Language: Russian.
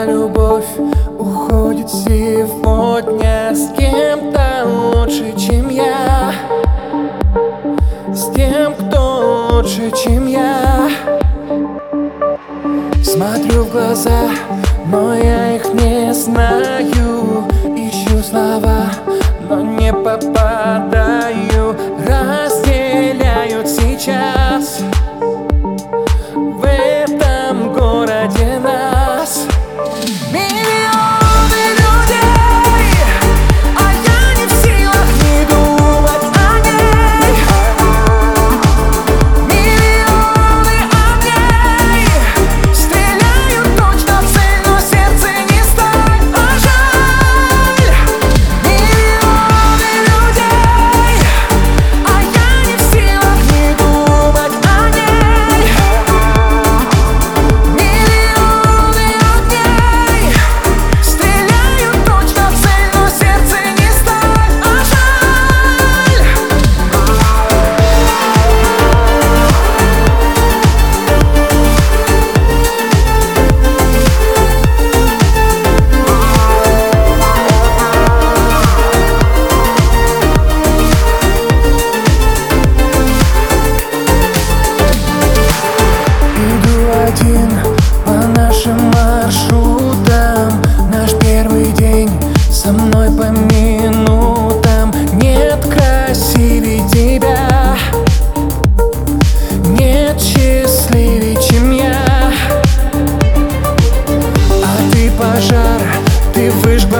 моя любовь уходит сегодня с кем-то лучше, чем я, с тем, кто лучше, чем я. Смотрю в глаза, но я их не знаю. Ищу слова, но не попадаю. Разделяют сейчас в этом городе нас миллионы людей, а я не в силах не думать о ней. Миллионы огней стреляют точно в цель, но сердце не сталь, а жаль. Миллионы людей, а я не в силах не думать о ней. Миллионы огней стреляют точно в цель, но сердце не сталь, а жаль. Иду один по нашим маршрутам. Наш первый день со мной по минутам. Нет красивее тебя, нет счастливее, чем я. А ты пожар, ты выжгла